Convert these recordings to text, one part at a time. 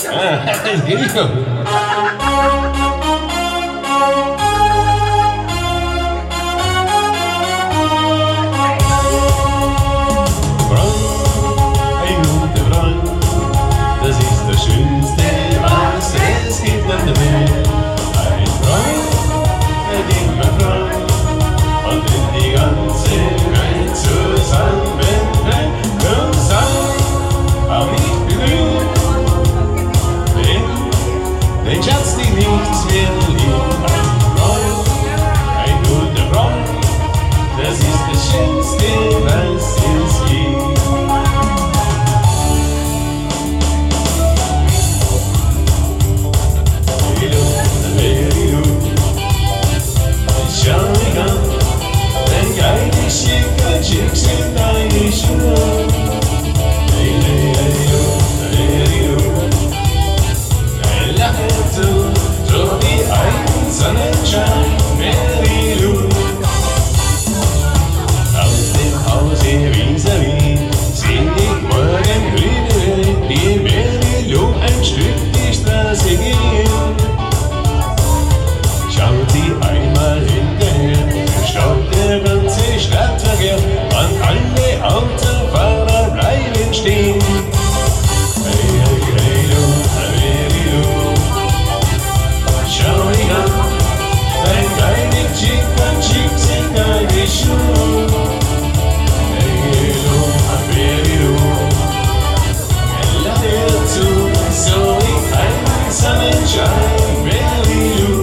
Das ist das Schönste, was es gibt auf der Welt. Ein Freund, den man freut, und wenn die ganze Welt zusammenbrennt, dann sei auch nicht bemüht, den Schatz, die nichts mehr liebt. Ein Freund, ein guter Freund, das ist das Schönste, was es gibt. Schau mich an, dein Geist schickst in deine Schuhe. Er lacht so wie ein Sonnenschein, Merilu. Aus dem Hause vis-à-vis seh ich morgen grüne die Merilu ein Stück die Straße gehen. Schaut sie einmal hinterher, stoppt der ganze Stadtverkehr und alle Autofahrer bleiben stehen. Schau mich an, dein kleiner Chick und Chick sind deine Schuhe. Er lacht dir zu, so wie ein Sonnenschein, Merilu.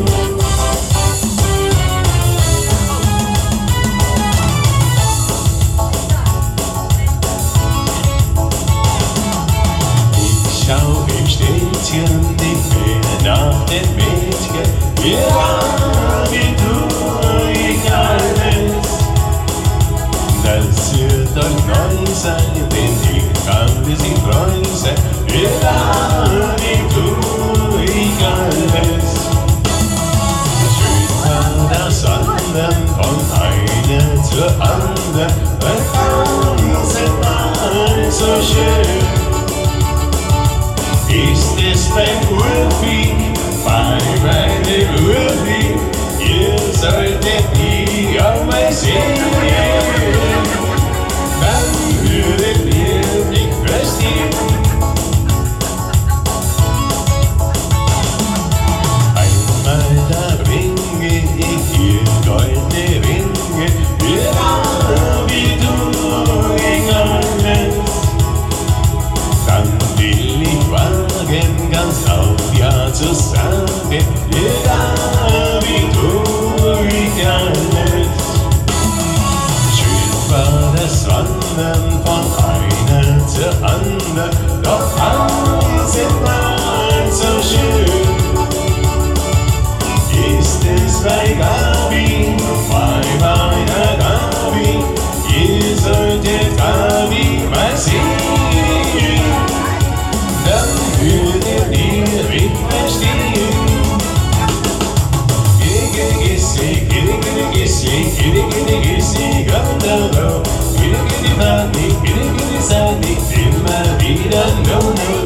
Schau im Städtchen nicht mehr nach den Mädchen, wir waren wie du, ich alles. Das wird doch neu sein, denn ich kann sich freuen sein, wir waren wie du, ich alles. Schön war das Wandern von einer zur anderen, das war so schön. Ist es beim Urvieh, bei meinem Urvieh, ihr solltet mich auch mal sehen, dann würdet ihr mich verstehen. Einmal da bringe ich dir goldene Ringe, wir waren wie du, ich alles. Dann will ich wagen, ganz auf Ja zu sagen, jeder wie du, ich alles. Schön war das Wandern von einer zur anderen, doch alles war so schön. Ist es bei Gabi, bei meiner Gabi, ihr solltet Gabi mal sehen, dann würdet ihr mich verstehen. Immer wieder no, no.